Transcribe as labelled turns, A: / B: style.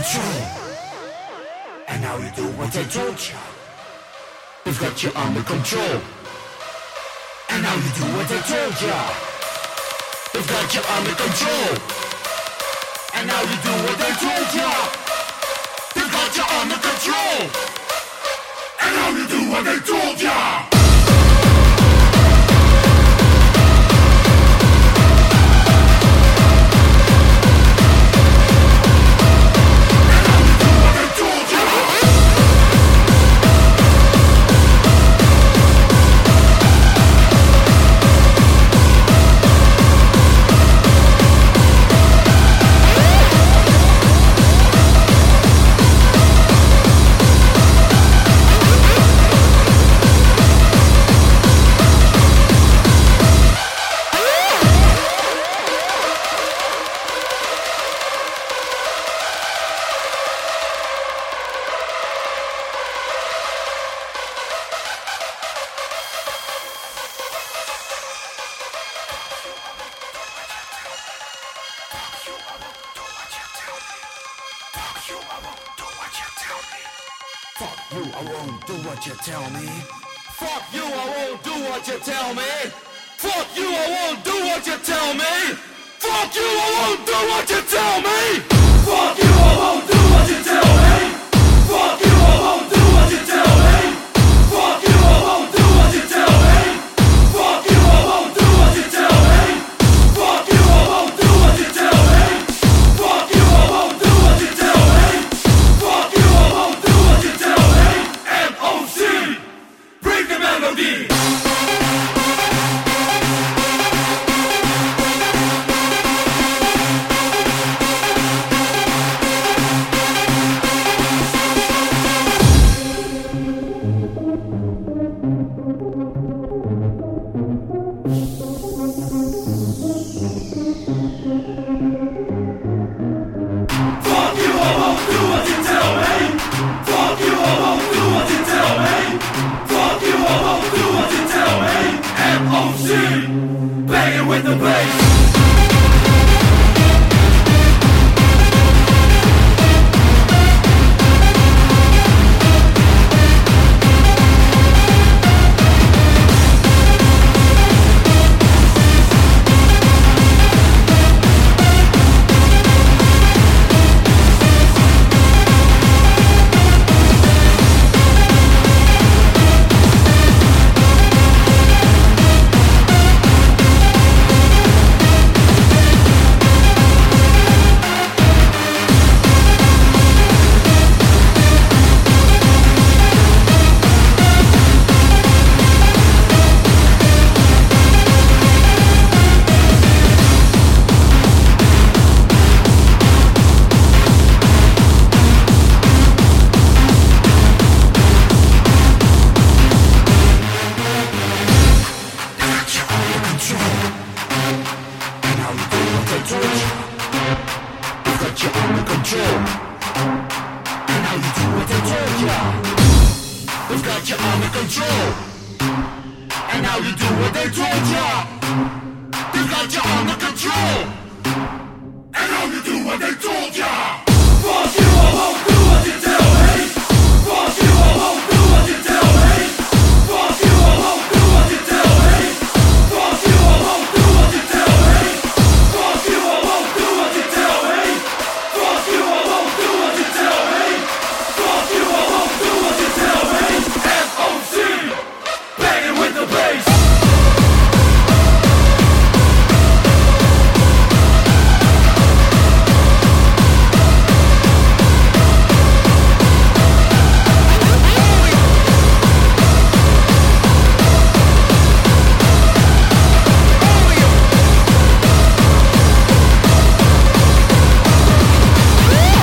A: control. And now you do what I told you. We've got you under control. And now you do what I told you. We've got you under control. And now you do what I told you. We've got you under control. And now you do what I told you. Fuck you, I won't do what you tell me. Fuck you, I won't do what you tell me. Fuck you, I won't do what you tell me. Fuck you, I won't do what you tell me. Fuck you, I won't do what you tell me. Fuck you, I won't do what you tell me. Fuck you, I won't do what you tell me. Fuck you, I won't do what you tell me. Fuck you, I won't do what you tell me. Fuck you, I won't do what you tell me. Fuck you, I won't do what you tell me. MOC, bring the melody. Banging with the bass. We've got you under control. And now you do what they told ya. We've got you under control. And now you do what they told ya.